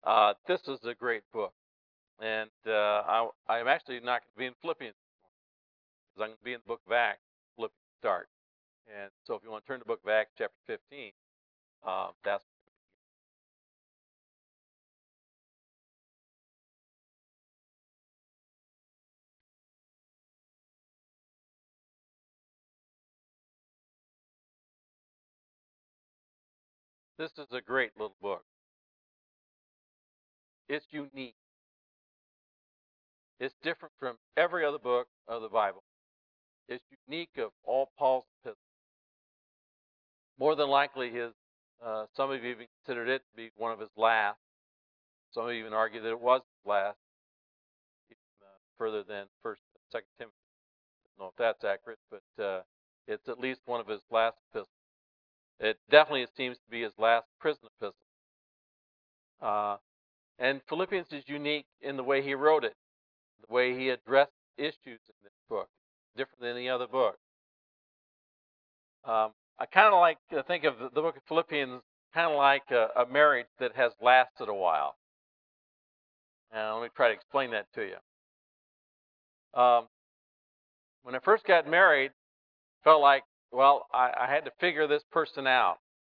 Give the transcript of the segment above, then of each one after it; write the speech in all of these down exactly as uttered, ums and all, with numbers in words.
Uh, this is a great book, and uh, I, I'm actually not going to be in Philippians because I'm going to be in the book of Acts. Philippians start, and so if you want to turn to the book of Acts, chapter fifteen, uh, that's this is a great little book. It's unique. It's different from every other book of the Bible. It's unique of all Paul's epistles. More than likely, his uh, some of you even considered it to be one of his last. Some of you even argue that it was his last, even uh, further than First, Second Timothy. I don't know if that's accurate, but uh, it's at least one of his last epistles. It definitely seems to be his last prison epistle. Uh, and Philippians is unique in the way he wrote it, the way he addressed issues in this book, different than any other book. Um, I kind of like to think of the, the book of Philippians kind of like a, a marriage that has lasted a while. And let me try to explain that to you. Um, when I first got married, felt like, well, I, I had to figure this person out.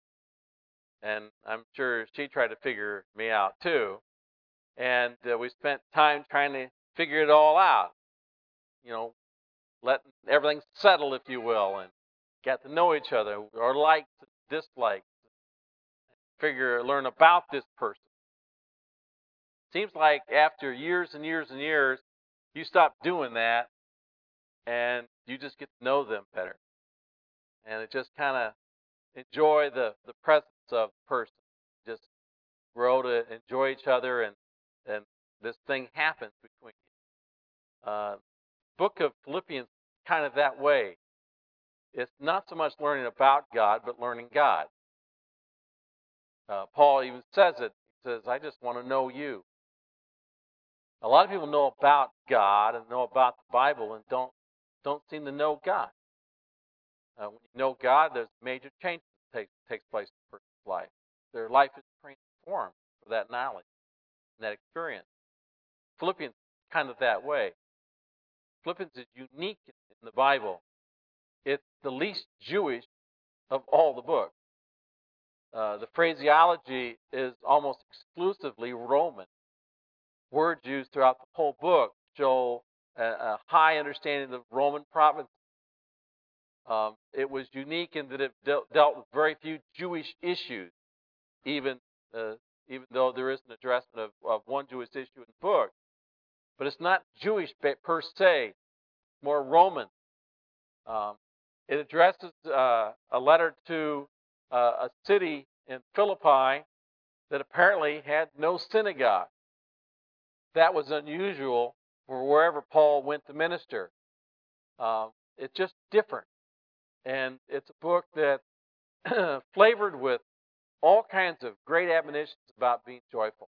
And I'm sure she tried to figure me out too. And uh, we spent time trying to figure it all out. You know, letting everything settle, if you will, and got to know each other, our likes, dislikes, figure, learn about this person. Seems like after years and years and years, you stop doing that, and you just get to know them better. And it just kind of enjoy the, the presence of the person. Just grow to enjoy each other, and, and this thing happens between you. Uh, book of Philippians kind of that way. It's not so much learning about God, but learning God. Uh, Paul even says it. He says, I just want to know you. A lot of people know about God and know about the Bible and don't don't seem to know God. Uh, when you know God, there's major changes that take, takes place in a person's life. Their life is transformed for that knowledge and that experience. Philippians is kind of that way. Philippians is unique in the Bible. It's the least Jewish of all the books. Uh, the phraseology is almost exclusively Roman. Words used throughout the whole book show a, a high understanding of Roman province. Um, it was unique in that it dealt, dealt with very few Jewish issues, even uh, even though there is an addressment of, of one Jewish issue in the book. But it's not Jewish per se, more Roman. Um, it addresses uh, a letter to uh, a city in Philippi that apparently had no synagogue. That was unusual for wherever Paul went to minister. Um, it's just different. And it's a book that flavored with all kinds of great admonitions about being joyful.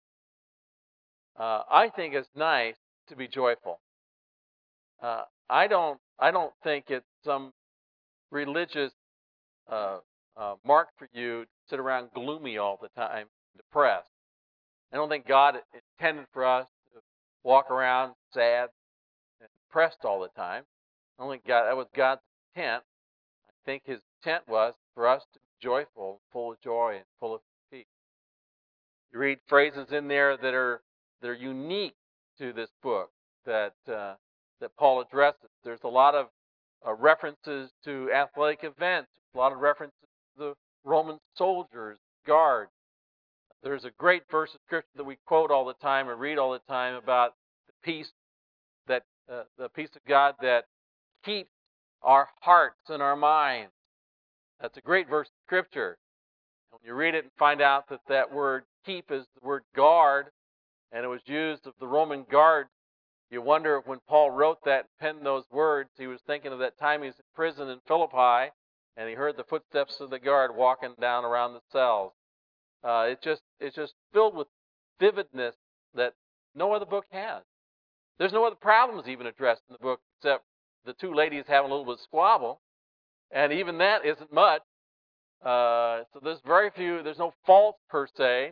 Uh, I think it's nice to be joyful. Uh, I don't. I don't think it's some religious uh, uh, mark for you to sit around gloomy all the time, depressed. I don't think God intended for us to walk around sad and depressed all the time. I don't think God, that was God's intent. I think His intent was for us to be joyful, full of joy, and full of peace. You read phrases in there that are that are unique to this book that uh, that Paul addresses. There's a lot of uh, references to athletic events, a lot of references to the Roman soldiers, guards. There's a great verse of scripture that we quote all the time and read all the time about the peace that uh, the peace of God that keeps our hearts and our minds. That's a great verse of scripture. When you read it and find out that that word keep is the word guard, and it was used of the Roman guard, you wonder if when Paul wrote that and penned those words, he was thinking of that time he was in prison in Philippi, and he heard the footsteps of the guard walking down around the cells. Uh, it just it's just filled with vividness that no other book has. There's no other problems even addressed in the book except the two ladies having a little bit of squabble, and even that isn't much. Uh, so there's very few, there's no faults per se.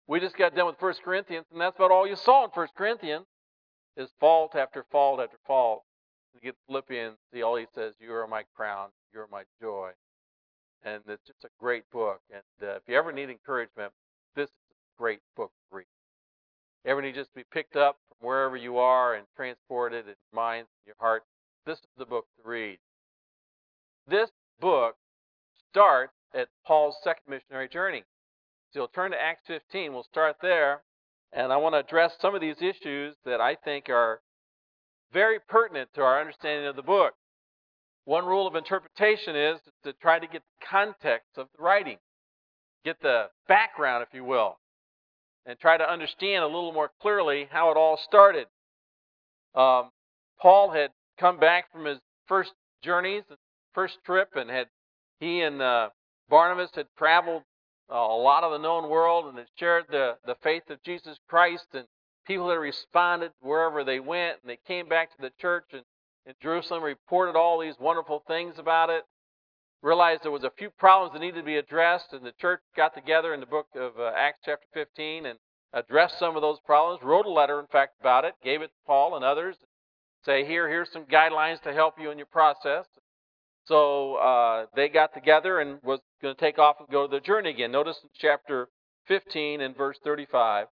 We just got done with First Corinthians, and that's about all you saw in First Corinthians is fault after fault after fault. You get Philippians, see, all he says, you are my crown, you are my joy. And it's just a great book. And uh, if you ever need encouragement, this is a great book to read. You ever need just to be picked up from wherever you are and transported in your mind and your heart, this is the book to read. This book starts at Paul's second missionary journey. So you'll turn to Acts fifteen. We'll start there. And I want to address some of these issues that I think are very pertinent to our understanding of the book. One rule of interpretation is to try to get the context of the writing, get the background, if you will, and try to understand a little more clearly how it all started. Um, Paul had come back from his first journeys, first trip, and had he and uh, Barnabas had traveled uh, a lot of the known world and had shared the, the faith of Jesus Christ, and people had responded wherever they went, and they came back to the church and in Jerusalem, reported all these wonderful things about it, realized there was a few problems that needed to be addressed, and the church got together in the book of uh, Acts chapter fifteen and addressed some of those problems, wrote a letter, in fact, about it, gave it to Paul and others, say, here, here's some guidelines to help you in your process. So uh, they got together and was going to take off and go to the journey again. Notice in chapter fifteen and verse thirty-five,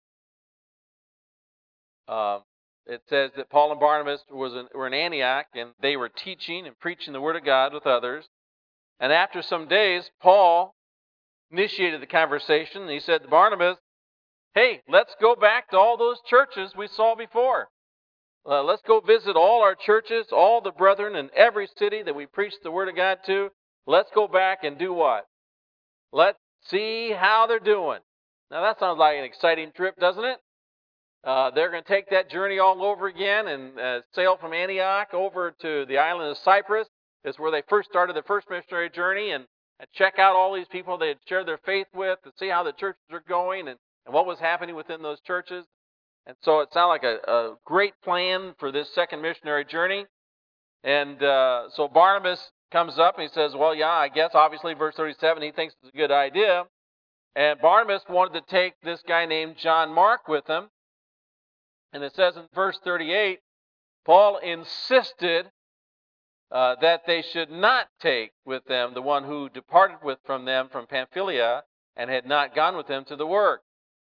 um, it says that Paul and Barnabas was in, were in Antioch, and they were teaching and preaching the Word of God with others. And after some days, Paul initiated the conversation, and he said to Barnabas, hey, let's go back to all those churches we saw before. Uh, let's go visit all our churches, all the brethren in every city that we preached the Word of God to. Let's go back and do what? Let's see how they're doing. Now that sounds like an exciting trip, doesn't it? Uh, they're going to take that journey all over again and uh, sail from Antioch over to the island of Cyprus. It's where they first started their first missionary journey, and, and check out all these people they had shared their faith with to see how the churches are going and, and what was happening within those churches. And so it sounded like a, a great plan for this second missionary journey. And uh, so Barnabas comes up and he says, well, yeah, I guess obviously verse thirty-seven, he thinks it's a good idea. And Barnabas wanted to take this guy named John Mark with him. And it says in verse thirty-eight, Paul insisted uh, that they should not take with them the one who departed with from them from Pamphylia and had not gone with them to the work.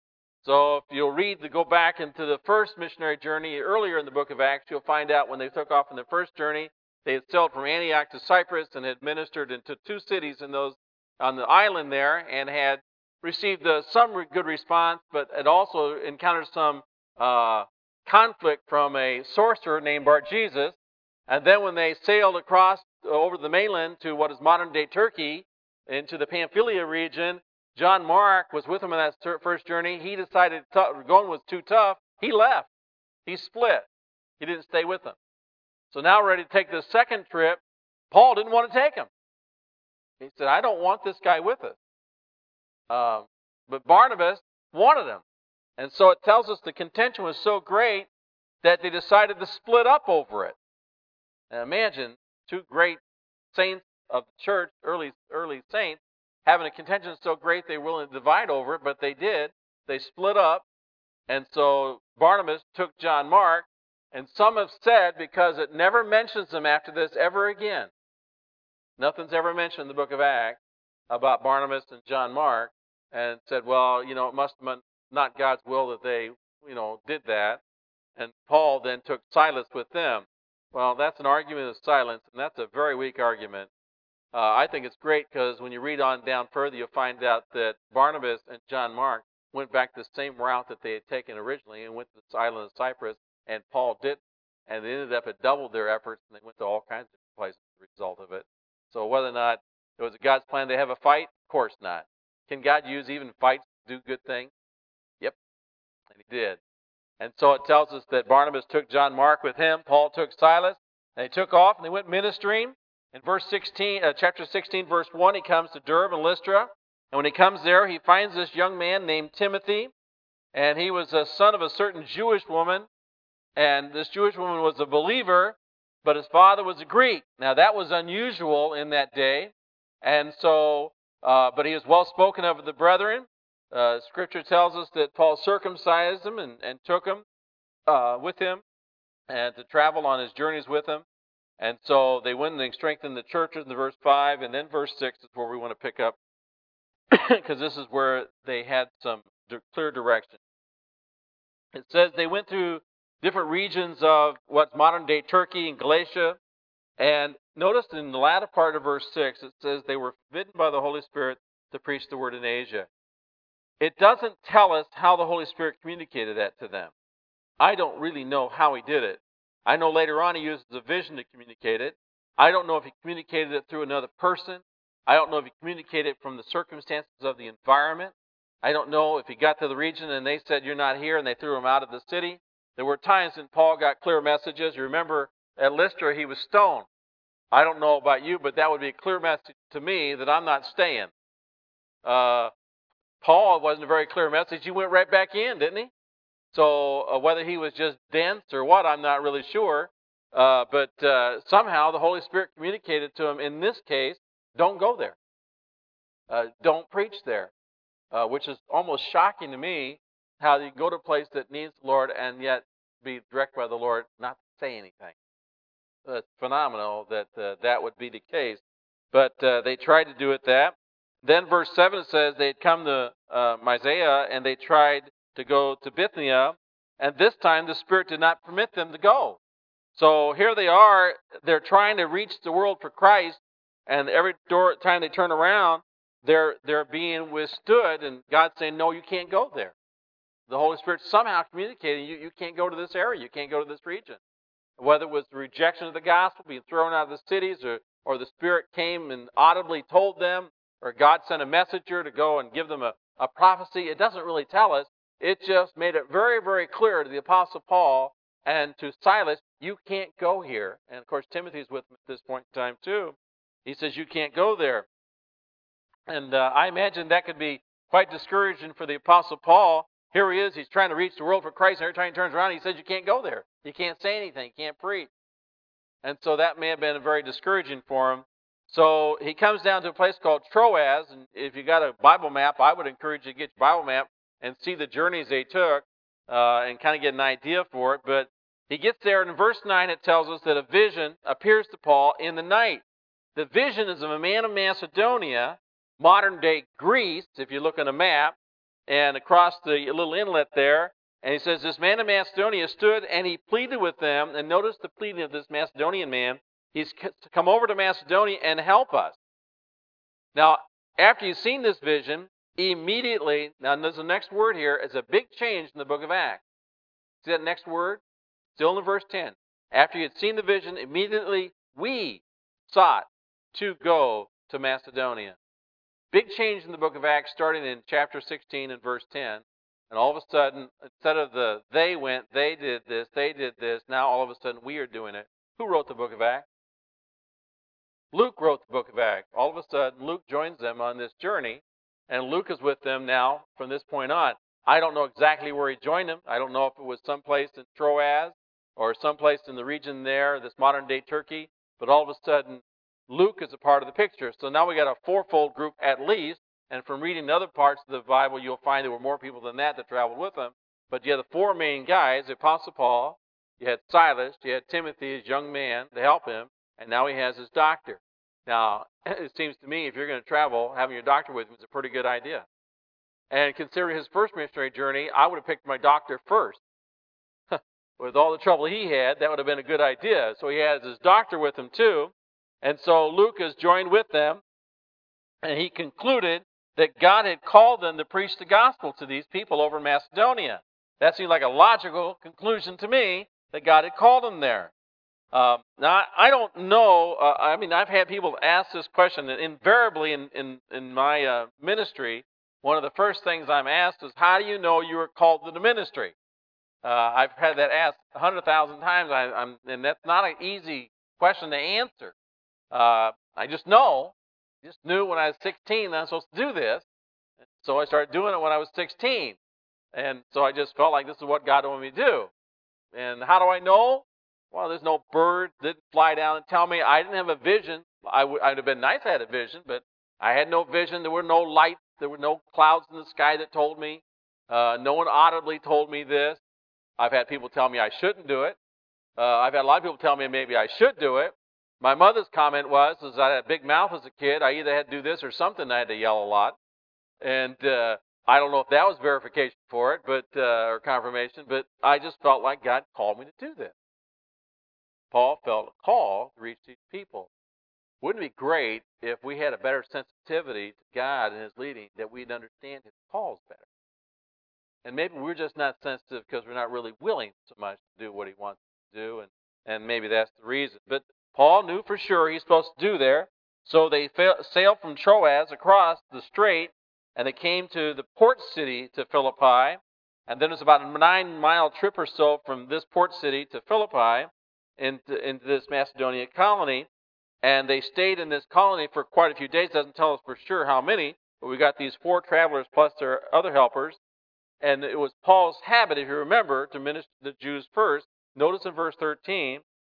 So if you'll read to go back into the first missionary journey earlier in the book of Acts, you'll find out when they took off on their first journey, they had sailed from Antioch to Cyprus and had ministered into two cities in those on the island there and had received uh, some good response, but had also encountered some uh, conflict from a sorcerer named Bar-Jesus. And then when they sailed across over the mainland to what is modern-day Turkey, into the Pamphylia region, John Mark was with them on that first journey. He decided t- going was too tough. He left. He split. He didn't stay with them. So now ready to take the second trip, Paul didn't want to take him. He said, I don't want this guy with us. Um, but Barnabas wanted him. And so it tells us the contention was so great that they decided to split up over it. Now imagine two great saints of the church, early early saints, having a contention so great they were willing to divide over it, but they did. They split up, and so Barnabas took John Mark, and some have said, because it never mentions them after this ever again, nothing's ever mentioned in the book of Acts about Barnabas and John Mark, and said, well, you know, it must have been not God's will that they, you know, did that. And Paul then took Silas with them. Well, that's an argument of silence, and that's a very weak argument. Uh, I think it's great because when you read on down further, you'll find out that Barnabas and John Mark went back the same route that they had taken originally and went to the island of Cyprus, and Paul didn't. And they ended up had doubled their efforts, and they went to all kinds of places as a result of it. So whether or not it was God's plan to have a fight, of course not. Can God use even fights to do good things? Yep, and he did. And so it tells us that Barnabas took John Mark with him. Paul took Silas. And they took off and they went ministering. In verse sixteen, uh, chapter sixteen, verse one, he comes to Derbe and Lystra. And when he comes there, he finds this young man named Timothy. And he was a son of a certain Jewish woman. And this Jewish woman was a believer, but his father was a Greek. Now that was unusual in that day. And so, uh, but he was well spoken of the brethren. Uh, scripture tells us that Paul circumcised him and, and took him uh, with him and to travel on his journeys with him. And so they went and they strengthened the churches in verse five, and then verse six is where we want to pick up because this is where they had some clear direction. It says they went through different regions of what's modern-day Turkey and Galatia. And notice in the latter part of verse six, it says they were forbidden by the Holy Spirit to preach the word in Asia. It doesn't tell us how the Holy Spirit communicated that to them. I don't really know how he did it. I know later on he uses a vision to communicate it. I don't know if he communicated it through another person. I don't know if he communicated it from the circumstances of the environment. I don't know if he got to the region and they said, you're not here, and they threw him out of the city. There were times when Paul got clear messages. You remember at Lystra, he was stoned. I don't know about you, but that would be a clear message to me that I'm not staying. Uh, Paul wasn't a very clear message. He went right back in, didn't he? So uh, whether he was just dense or what, I'm not really sure. Uh, but uh, somehow the Holy Spirit communicated to him, in this case, don't go there. Uh, don't preach there, uh, which is almost shocking to me, how you go to a place that needs the Lord and yet be directed by the Lord not to say anything. It's phenomenal that uh, that would be the case. But uh, they tried to do it that. Then verse seven says they had come to uh, Mysia and they tried to go to Bithynia, and this time the Spirit did not permit them to go. So here they are, they're trying to reach the world for Christ, and every door, time they turn around, they're they're being withstood, and God's saying, no, you can't go there. The Holy Spirit somehow communicating, you, you can't go to this area, you can't go to this region. Whether it was the rejection of the gospel, being thrown out of the cities, or, or the Spirit came and audibly told them, or God sent a messenger to go and give them a, a prophecy, it doesn't really tell us. It just made it very, very clear to the Apostle Paul and to Silas, you can't go here. And of course, Timothy's with him at this point in time too. He says, you can't go there. And uh, I imagine that could be quite discouraging for the Apostle Paul. Here he is, he's trying to reach the world for Christ, and every time he turns around, he says, you can't go there. You can't say anything, you can't preach. And so that may have been very discouraging for him. So he comes down to a place called Troas, and if you got a Bible map, I would encourage you to get your Bible map and see the journeys they took uh, and kind of get an idea for it. But he gets there, and in verse nine it tells us that a vision appears to Paul in the night. The vision is of a man of Macedonia, modern-day Greece, if you look on a map, and across the little inlet there. And he says, this man of Macedonia stood and he pleaded with them. And notice the pleading of this Macedonian man. He's to come over to Macedonia and help us. Now, after you've seen this vision, immediately, now there's the next word here, is a big change in the book of Acts. See that next word? Still in verse ten. After you had seen the vision, immediately we sought to go to Macedonia. Big change in the book of Acts starting in chapter sixteen and verse ten. And all of a sudden, instead of the they went, they did this, they did this, now all of a sudden we are doing it. Who wrote the book of Acts? Luke wrote the book of Acts. All of a sudden, Luke joins them on this journey, and Luke is with them now from this point on. I don't know exactly where he joined them. I don't know if it was someplace in Troas or someplace in the region there, this modern-day Turkey, but all of a sudden, Luke is a part of the picture. So now we got a fourfold group at least. And from reading other parts of the Bible, you'll find there were more people than that that traveled with him. But you had the four main guys, the Apostle Paul, you had Silas, you had Timothy, his young man, to help him, and now he has his doctor. Now, it seems to me if you're going to travel, having your doctor with you is a pretty good idea. And considering his first missionary journey, I would have picked my doctor first. With all the trouble he had, that would have been a good idea. So he has his doctor with him too. And so Luke is joined with them, and he concluded that God had called them to preach the gospel to these people over in Macedonia. That seemed like a logical conclusion to me, that God had called them there. Um, now, I don't know, uh, I mean, I've had people ask this question, and invariably in, in, in my uh, ministry, one of the first things I'm asked is, how do you know you were called to the ministry? Uh, I've had that asked one hundred thousand times, I, I'm, and that's not an easy question to answer. Uh, I just know. Just knew when I was sixteen that I was supposed to do this. So I started doing it when I was sixteen. And so I just felt like this is what God wanted me to do. And how do I know? Well, there's no bird that fly down and tell me. I didn't have a vision. I would I'd have been nice if I had a vision, but I had no vision. There were no lights There were no clouds in the sky that told me. Uh, no one audibly told me this. I've had people tell me I shouldn't do it. Uh, I've had a lot of people tell me maybe I should do it. My mother's comment was, is I had a big mouth as a kid. I either had to do this or something. I had to yell a lot. And uh, I don't know if that was verification for it, but uh, or confirmation, but I just felt like God called me to do this. Paul felt a call to reach these people. Wouldn't it be great if we had a better sensitivity to God and His leading, that we'd understand His calls better? And maybe we're just not sensitive because we're not really willing so much to do what He wants to do, and, and maybe that's the reason. But Paul knew for sure he's supposed to do there, so they sailed from Troas across the strait, and they came to the port city to Philippi, and then it's about a nine-mile trip or so from this port city to Philippi into, into this Macedonian colony, and they stayed in this colony for quite a few days. Doesn't tell us for sure how many, but we got these four travelers plus their other helpers. And it was Paul's habit, if you remember, to minister to the Jews first. Notice in verse thirteen,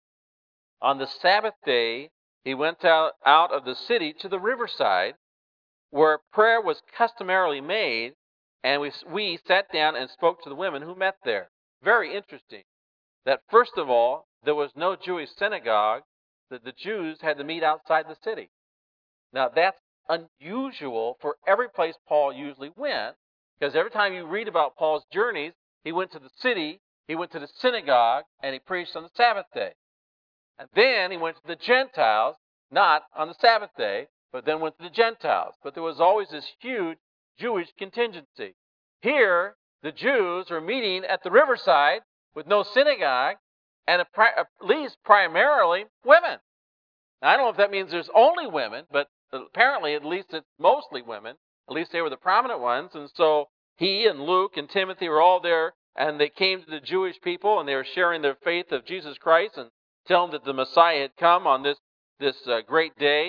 on the Sabbath day, he went out, out of the city to the riverside, where prayer was customarily made, and we, we sat down and spoke to the women who met there. Very interesting that, first of all, there was no Jewish synagogue, that the Jews had to meet outside the city. Now, that's unusual for every place Paul usually went, because every time you read about Paul's journeys, he went to the city, he went to the synagogue, and he preached on the Sabbath day. And then he went to the Gentiles, not on the Sabbath day, but then went to the Gentiles. But there was always this huge Jewish contingency. Here, the Jews are meeting at the riverside with no synagogue, and at least primarily women. Now, I don't know if that means there's only women, but apparently at least it's mostly women. At least they were the prominent ones. And so he and Luke and Timothy were all there, and they came to the Jewish people, and they were sharing their faith of Jesus Christ and telling them that the Messiah had come on this, this uh, great day.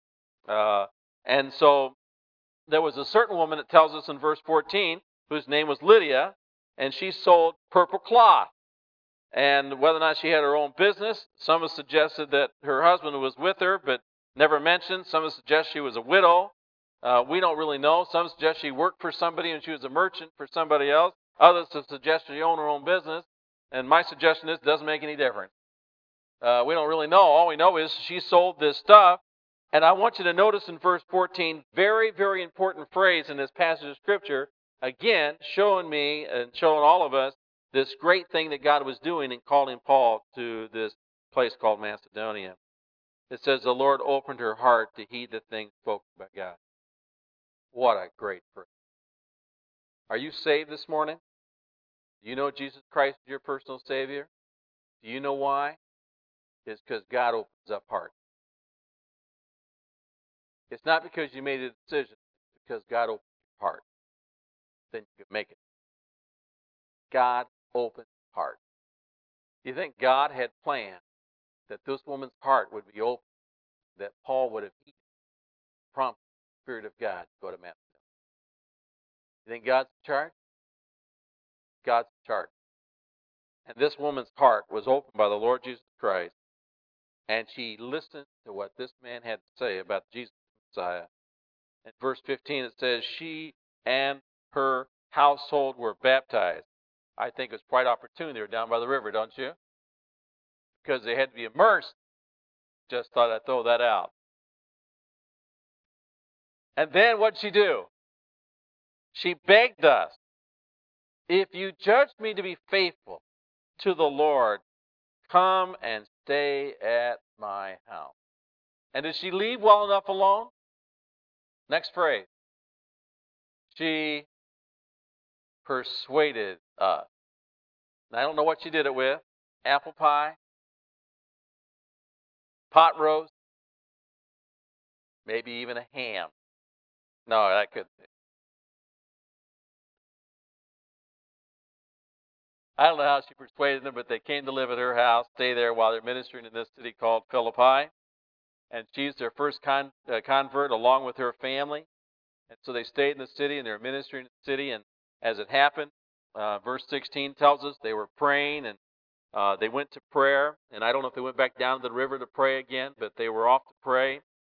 Uh, and so there was a certain woman, it tells us in verse fourteen, whose name was Lydia, and she sold purple cloth. And whether or not she had her own business, some have suggested that her husband was with her, but never mentioned. Some have suggested she was a widow. Uh, we don't really know. Some suggest she worked for somebody and she was a merchant for somebody else. Others have suggested she owned her own business. And my suggestion is it doesn't make any difference. Uh, we don't really know. All we know is she sold this stuff. And I want you to notice in verse fourteen, very, very important phrase in this passage of Scripture, again, showing me and showing all of us this great thing that God was doing in calling Paul to this place called Macedonia. It says, the Lord opened her heart to heed the things spoken by God. What a great phrase. Are you saved this morning? Do you know Jesus Christ is your personal Savior? Do you know why? It's because God opens up hearts. It's not because you made a decision. It's because God opened your heart. Then you can make it. God opened heart. Do you think God had planned that this woman's heart would be open, that Paul would have heeded the prompt Spirit of God to go to Macedonia? You think God's in charge? God's in charge. And this woman's heart was opened by the Lord Jesus Christ, and she listened to what this man had to say about Jesus Messiah. In verse fifteen it says, she and her household were baptized. I think it's quite opportune they were down by the river, don't you? Because they had to be immersed. Just thought I'd throw that out. And then what'd she do? She begged us, if you judge me to be faithful to the Lord, come and stay at my house. And did she leave well enough alone? Next phrase. She persuaded us. Now, I don't know what she did it with. Apple pie? Pot roast? Maybe even a ham. No, that couldn't be. I don't know how she persuaded them, but they came to live at her house, stay there while they're ministering in this city called Philippi. And she's their first con, uh, convert along with her family. And so they stayed in the city and they were ministering in the city. And as it happened, uh, verse sixteen tells us they were praying and uh, they went to prayer. And I don't know if they went back down to the river to pray again, but they were off to pray.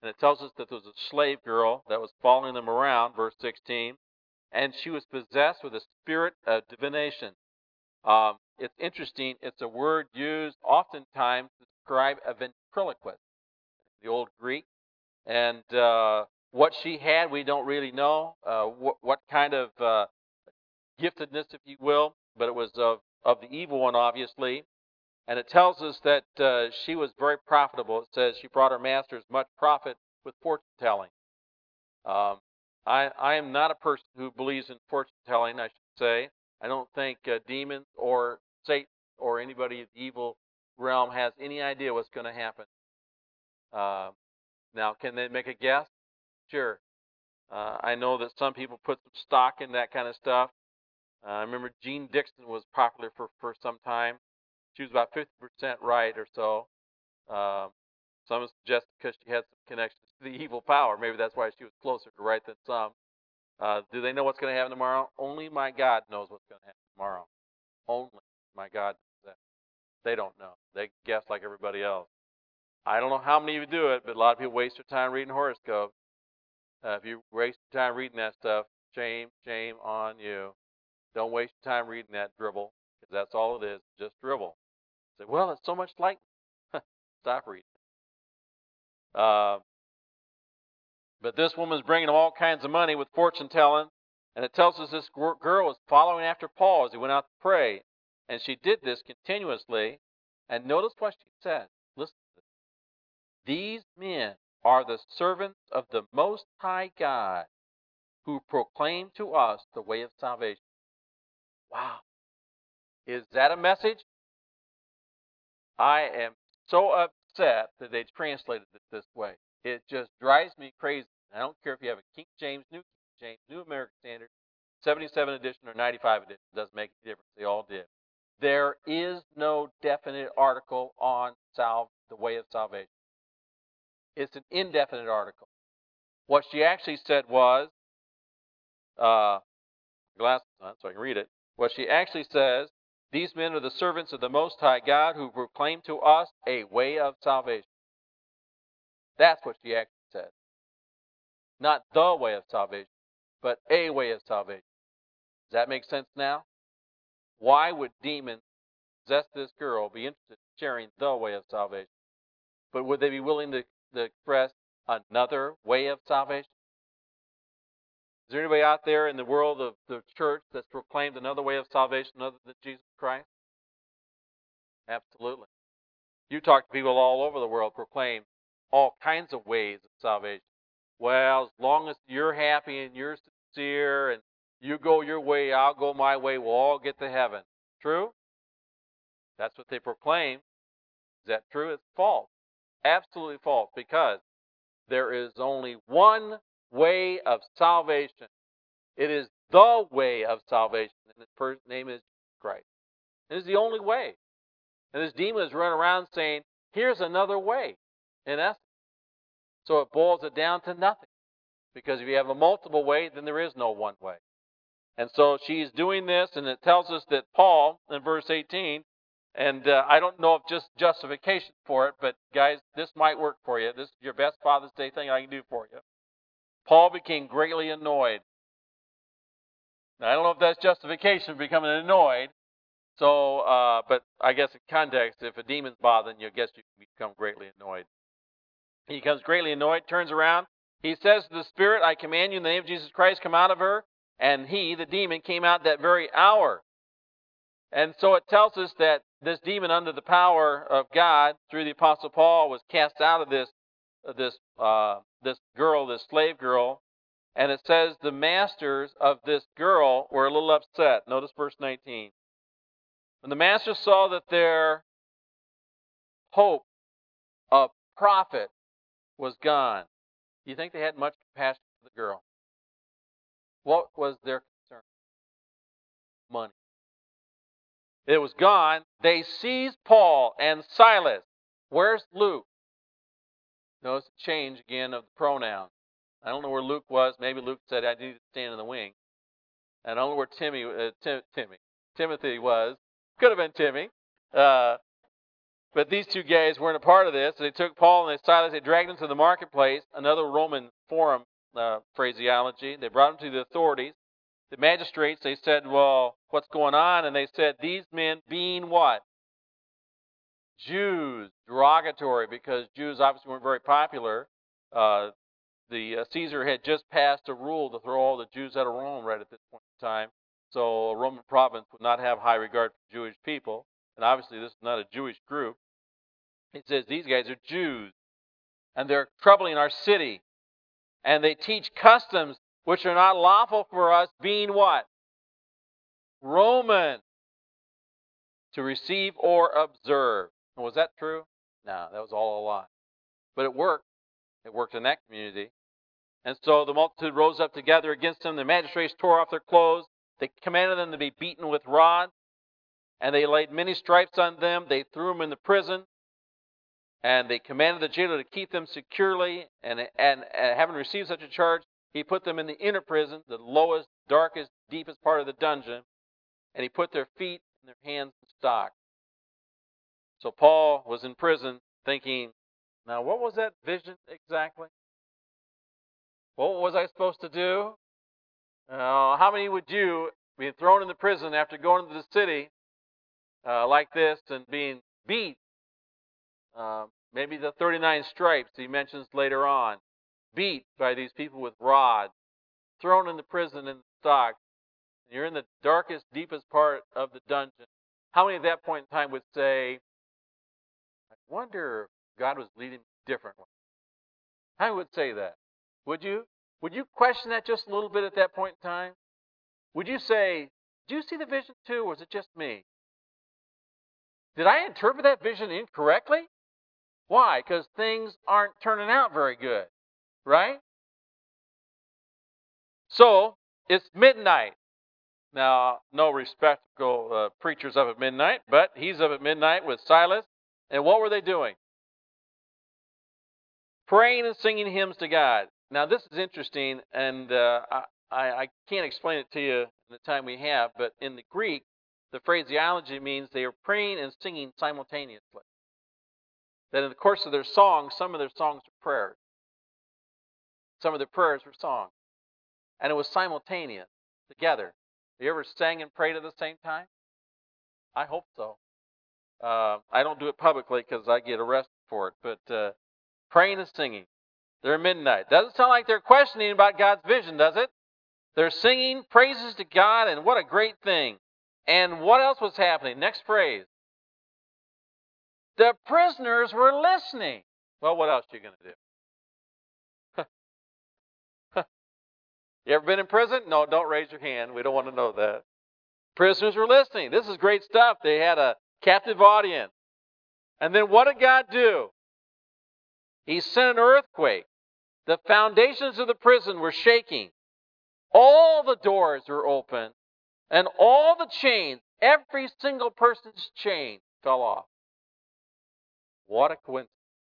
And it tells us that there was a slave girl that was following them around, verse sixteen, and she was possessed with a spirit of divination. Um, it's interesting. It's a word used oftentimes to describe a ventriloquist, the old Greek. And uh, what she had, we don't really know. Uh, what, what kind of uh, giftedness, if you will, but it was of, of the evil one, obviously. And it tells us that uh, she was very profitable. It says she brought her masters much profit with fortune telling. Um, I, I am not a person who believes in fortune telling, I should say. I don't think uh, demons or Satan or anybody in the evil realm has any idea what's going to happen. Uh, now, can they make a guess? Sure. Uh, I know that some people put some stock in that kind of stuff. Uh, I remember Jean Dixon was popular for, for some time. She was about fifty percent right or so. Um, some suggest because she had some connections to the evil power. Maybe that's why she was closer to right than some. Uh, do they know what's going to happen tomorrow? Only my God knows what's going to happen tomorrow. Only my God knows that. They don't know. They guess like everybody else. I don't know how many of you do it, but a lot of people waste their time reading horoscopes. Uh, if you waste your time reading that stuff, shame, shame on you. Don't waste your time reading that dribble, because that's all it is, just dribble. Say, well, it's so much like. Stop reading. Uh, but this woman's bringing him all kinds of money with fortune telling, and it tells us this girl was following after Paul as he went out to pray, and she did this continuously. And notice what she said. Listen to this. These men are the servants of the Most High God, who proclaim to us the way of salvation. Wow. Is that a message? I am so upset that they translated it this way. It just drives me crazy. I don't care if you have a King James, New King James, New American Standard, seventy-seven edition, or ninety-five edition. It doesn't make a difference. They all did. There is no definite article on salve, the way of salvation. It's an indefinite article. What she actually said was, uh, glasses on so I can read it. What she actually says, these men are the servants of the Most High God who proclaim to us a way of salvation. That's what she actually said. Not the way of salvation, but a way of salvation. Does that make sense now? Why would demons possess this girl, be interested in sharing the way of salvation? But would they be willing to, to express another way of salvation? Is there anybody out there in the world of the church that's proclaimed another way of salvation other than Jesus Christ? Absolutely. You talk to people all over the world proclaim all kinds of ways of salvation. Well, as long as you're happy and you're sincere and you go your way, I'll go my way, we'll all get to heaven. True? That's what they proclaim. Is that true? It's false. Absolutely false, because there is only one way of salvation. It is the way of salvation, and his first name is Christ. It is the only way. And this demon is running around saying, here's another way, in essence. So it boils it down to nothing. Because if you have a multiple way, then there is no one way. And so she's doing this, and it tells us that Paul, in verse eighteen, and uh, I don't know if just justification for it, but guys, this might work for you. This is your best Father's Day thing I can do for you. Paul became greatly annoyed. Now, I don't know if that's justification for becoming annoyed. So, uh, but I guess in context, if a demon's bothering you, I guess you can become greatly annoyed. He becomes greatly annoyed, turns around. He says to the spirit, I command you in the name of Jesus Christ, come out of her. And he, the demon, came out that very hour. And so it tells us that this demon, under the power of God, through the Apostle Paul, was cast out of this, this, uh, this girl, this slave girl. And it says the masters of this girl were a little upset. Notice verse nineteen. When the masters saw that their hope of profit was gone, do you think they had much compassion for the girl? What was their concern? Money. It was gone. They seized Paul and Silas. Where's Luke? Notice the change again of the pronoun. I don't know where Luke was. Maybe Luke said, I need to stand in the wing. I don't know where Timmy, uh, Tim, Timmy, Timothy was. Could have been Timmy. Uh, But these two guys weren't a part of this. They took Paul and they Silas, they dragged him to the marketplace, another Roman forum uh, phraseology. They brought him to the authorities. The magistrates, they said, well, what's going on? And they said, these men being what? Jews, derogatory, because Jews obviously weren't very popular. Uh, the uh, Caesar had just passed a rule to throw all the Jews out of Rome right at this point in time. So a Roman province would not have high regard for Jewish people. And obviously this is not a Jewish group. He says these guys are Jews, and they're troubling our city. And they teach customs which are not lawful for us, being what? Roman, to receive or observe. Was that true? No, that was all a lie. But it worked. It worked in that community. And so the multitude rose up together against them. The magistrates tore off their clothes. They commanded them to be beaten with rods. And they laid many stripes on them. They threw them in the prison. And they commanded the jailer to keep them securely. And, and, and having received such a charge, he put them in the inner prison, the lowest, darkest, deepest part of the dungeon. And he put their feet and their hands in stocks. So Paul was in prison thinking, now what was that vision exactly? What was I supposed to do? Uh, how many would you be thrown in the prison after going to the city uh, like this and being beat? Uh, maybe the thirty-nine stripes he mentions later on. Beat by these people with rods. Thrown in the prison in the stocks. You're in the darkest, deepest part of the dungeon. How many at that point in time would say, I wonder if God was leading me differently? How many would say that? Would you? Would you question that just a little bit at that point in time? Would you say, do you see the vision too, or is it just me? Did I interpret that vision incorrectly? Why? Because things aren't turning out very good, right? So, it's midnight. Now, no respectable uh, preachers up at midnight, but he's up at midnight with Silas. And what were they doing? Praying and singing hymns to God. Now, this is interesting, and uh, I, I can't explain it to you in the time we have, but in the Greek, the phraseology means they are praying and singing simultaneously. That in the course of their songs, some of their songs are prayers. Some of their prayers were songs. And it was simultaneous, together. You ever sang and prayed at the same time? I hope so. Uh, I don't do it publicly because I get arrested for it, but uh, praying and singing. They're midnight. Doesn't sound like they're questioning about God's vision, does it? They're singing praises to God, and what a great thing. And what else was happening? Next phrase. The prisoners were listening. Well, what else are you going to do? You ever been in prison? No, don't raise your hand. We don't want to know that. Prisoners were listening. This is great stuff. They had a captive audience. And then what did God do? He sent an earthquake. The foundations of the prison were shaking. All the doors were open. And all the chains, every single person's chain fell off. What a coincidence.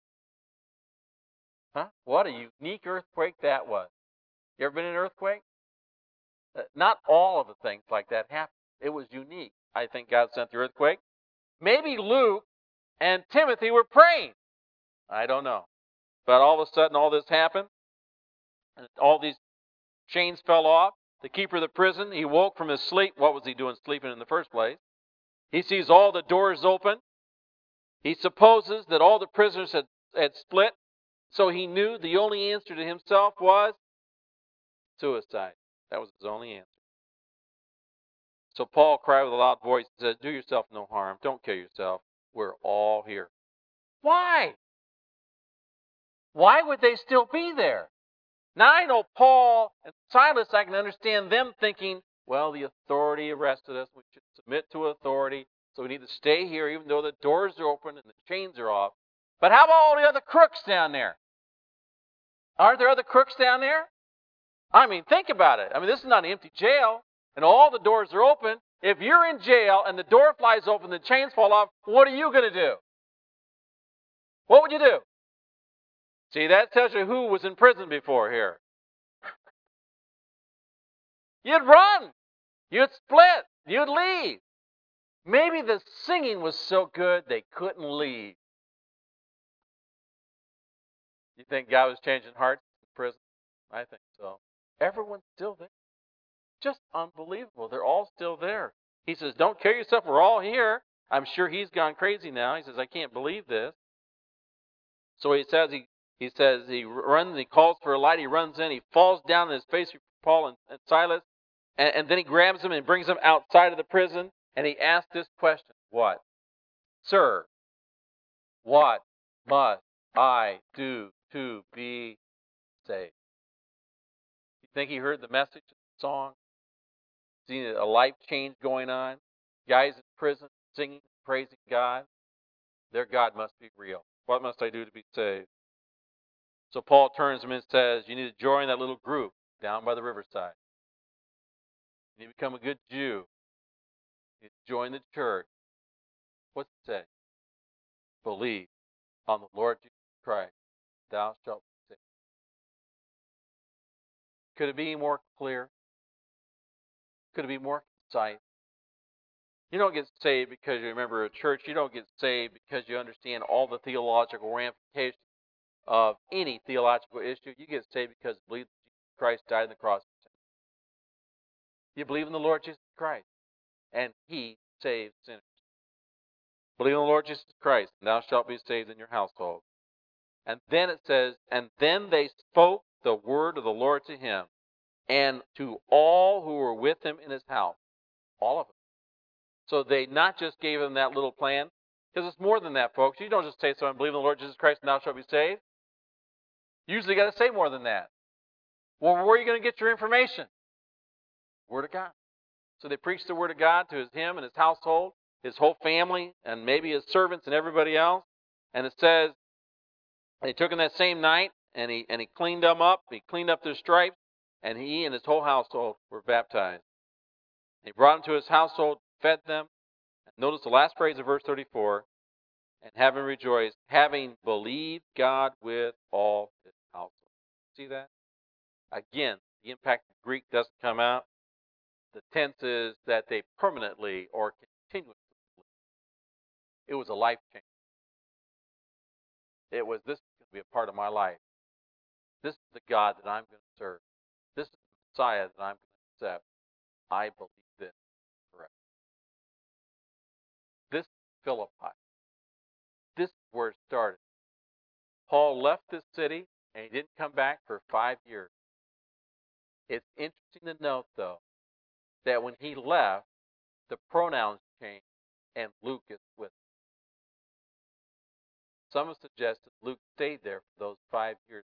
Huh? What a unique earthquake that was. You ever been in an earthquake? Not all of the things like that happened. It was unique. I think God sent the earthquake. Maybe Luke and Timothy were praying. I don't know. But all of a sudden, all this happened. And all these chains fell off. The keeper of the prison, he woke from his sleep. What was he doing sleeping in the first place? He sees all the doors open. He supposes that all the prisoners had, had split. So he knew the only answer to himself was suicide. That was his only answer. So Paul cried with a loud voice and said, do yourself no harm. Don't kill yourself. We're all here. Why? Why would they still be there? Now I know Paul and Silas, I can understand them thinking, well, the authority arrested us. We should submit to authority. So we need to stay here even though the doors are open and the chains are off. But how about all the other crooks down there? Aren't there other crooks down there? I mean, think about it. I mean, this is not an empty jail and all the doors are open. If you're in jail and the door flies open and the chains fall off, what are you going to do? What would you do? See, that tells you who was in prison before here. You'd run. You'd split. You'd leave. Maybe the singing was so good they couldn't leave. You think God was changing hearts in prison? I think so. Everyone's still there. Just unbelievable. They're all still there. He says, don't kill yourself. We're all here. I'm sure he's gone crazy now. He says, I can't believe this. So he says, he, he says, he runs, he calls for a light. He runs in. He falls down on his face before Paul and, and Silas. And, and then he grabs them and brings them outside of the prison. And he asks this question. What? Sir, what must I do to be saved? You think he heard the message of the song? Seen a life change going on? Guys in prison singing, praising God? Their God must be real. What must I do to be saved? So Paul turns to him and says, you need to join that little group down by the riverside. You need to become a good Jew. You need to join the church. What's it say? Believe on the Lord Jesus Christ. Thou shalt be saved. Could it be more clear? Could it be more concise? You don't get saved because you remember a church. You don't get saved because you understand all the theological ramifications of any theological issue. You get saved because you believe that Jesus Christ died on the cross. You believe in the Lord Jesus Christ, and He saves sinners. Believe in the Lord Jesus Christ, and thou shalt be saved in your household. And then it says, and then they spoke the word of the Lord to him, and to all who were with him in his house. All of them. So they not just gave him that little plan, because it's more than that, folks. You don't just say, so I believe in the Lord Jesus Christ, and thou shalt be saved. You usually got to say more than that. Well, where are you going to get your information? Word of God. So they preached the word of God to his, him and his household, his whole family, and maybe his servants and everybody else. And it says, they took him that same night, and he and he cleaned them up. He cleaned up their stripes, and he and his whole household were baptized. He brought them to his household, fed them. Notice the last phrase of verse thirty-four, and having rejoiced, having believed God with all his household. See that? Again, the impact of Greek doesn't come out. The tense is that they permanently or continuously believe. It was a life change. It was, this is going to be a part of my life. This is the God that I'm going to serve. This is the Messiah that I'm going to accept. I believe this forever. This is Philippi. This is where it started. Paul left this city, and he didn't come back for five years. It's interesting to note, though, that when he left, the pronouns changed, and Luke is with him. Some have suggested Luke stayed there for those five years.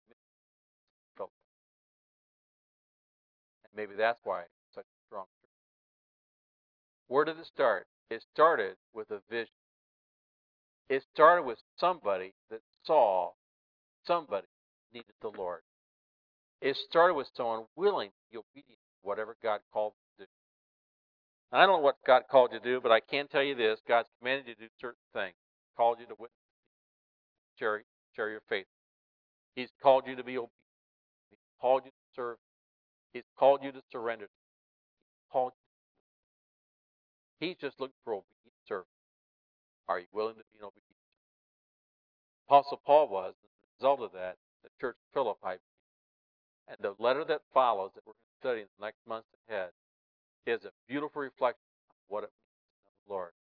And maybe that's why it's such a strong church. Where did it start? It started with a vision. It started with somebody that saw somebody needed the Lord. It started with someone willing to be obedient to whatever God called them to do. I don't know what God called you to do, but I can tell you this. God's commanded you to do certain things. He's called you to witness, share, share your faith. He's called you to be obedient. He's called you to serve. He's called you to surrender. He's called you. He's just looking for obedient servants. Are you willing to be an obedient servant? Apostle Paul was. As a result of that, the church of Philippi. And the letter that follows, that we're going to study in the next months ahead, is a beautiful reflection of what it means to know the Lord.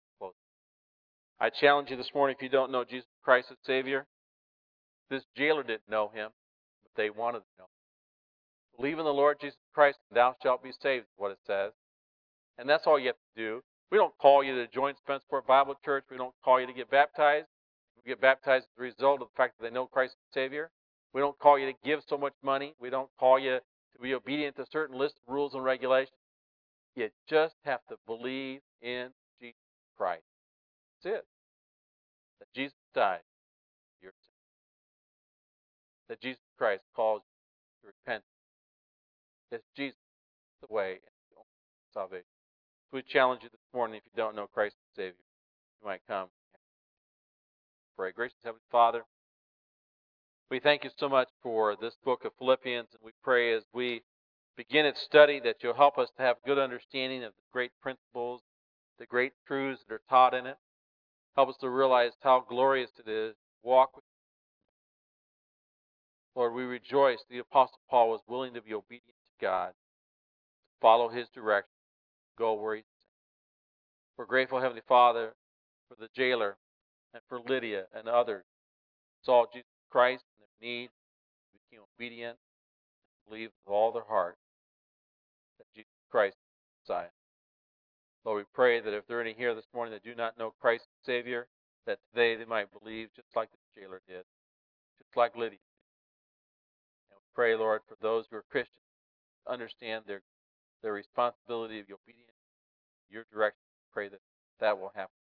I challenge you this morning, if you don't know Jesus Christ as Savior, this jailer didn't know him, but they wanted to know him. Believe in the Lord Jesus Christ, and thou shalt be saved, is what it says. And that's all you have to do. We don't call you to join Spencerport Bible Church. We don't call you to get baptized. We get baptized as a result of the fact that they know Christ as Savior. We don't call you to give so much money. We don't call you to be obedient to certain list of rules and regulations. You just have to believe in Jesus Christ. That's it. That Jesus died for your sins. That Jesus Christ calls you to repent. That Jesus is the way and the only salvation. So we challenge you this morning, if you don't know Christ as Savior, you might come and pray. Gracious Heavenly Father, we thank you so much for this book of Philippians, and we pray as we begin its study that you'll help us to have good understanding of the great principles the great truths that are taught in it. Help us to realize how glorious it is to walk with you. Lord, we rejoice the Apostle Paul was willing to be obedient to God, to follow his direction, go where he sent. We're grateful, Heavenly Father, for the jailer and for Lydia and others who saw Jesus Christ in their need, became obedient, and believed with all their heart that Jesus Christ is the Messiah. Lord, we pray that if there are any here this morning that do not know Christ as Savior, that today they might believe just like the jailer did, just like Lydia did. And we pray, Lord, for those who are Christians to understand their, their responsibility of obedience, your direction. We pray that that will happen.